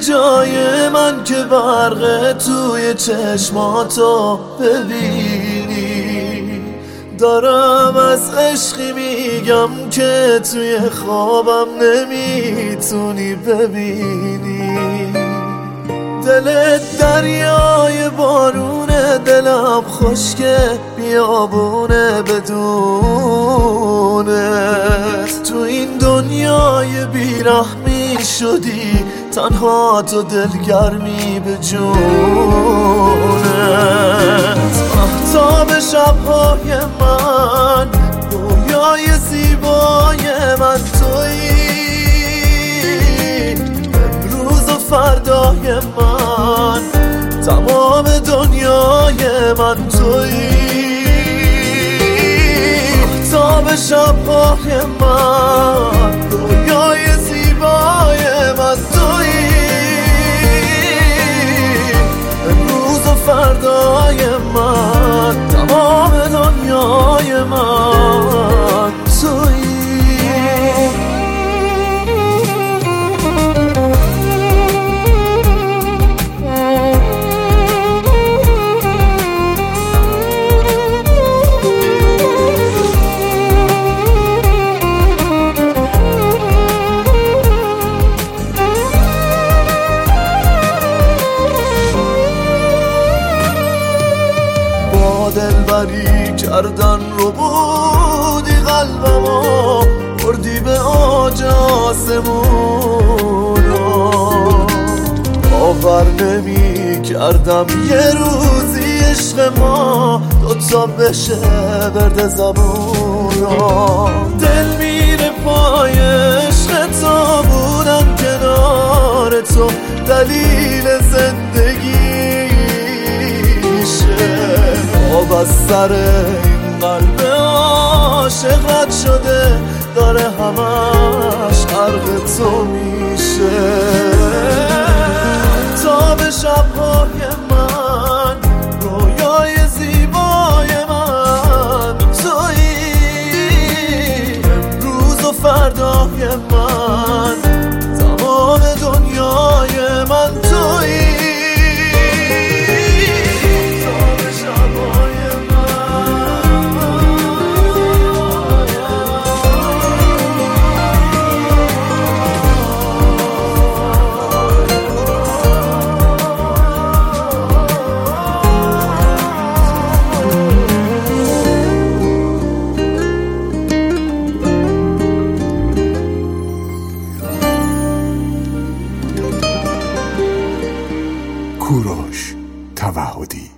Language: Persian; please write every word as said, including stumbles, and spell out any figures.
جای من که برق توی چشماتو ببینی. دارم از عشقی میگم که توی خوابم نمیتونی ببینی. دلت دریای بارونه، دلم خشکه بیابونه بدونت. تو این دنیای بیرحمی شدی تنها تو دلگرمی به جونت. مهتاب شبهای من، رویای زیبای من تویی. امروز و فردای من، تمام دنیای من تویی. مهتاب شبهای من، رویای زیبای من تویی. امروز و فردای من، تمام دنیای من تویی. دلبری کردن رو بودی قلبمو، بردی به آج آسمونو. باور نمی کردم یه روزی عشق ما دوتا بشه برد زبونو. دل میره پای عشق تو، بودم کنار تو دلیل زندگی. آب از سر این قلب عاشق رد شده، داره همش غرق تو میشه. تا به شبهای من، رویای زیبای من تویی. امروز و فردای من، تمام دنیای من تویی. کوروش توحدی.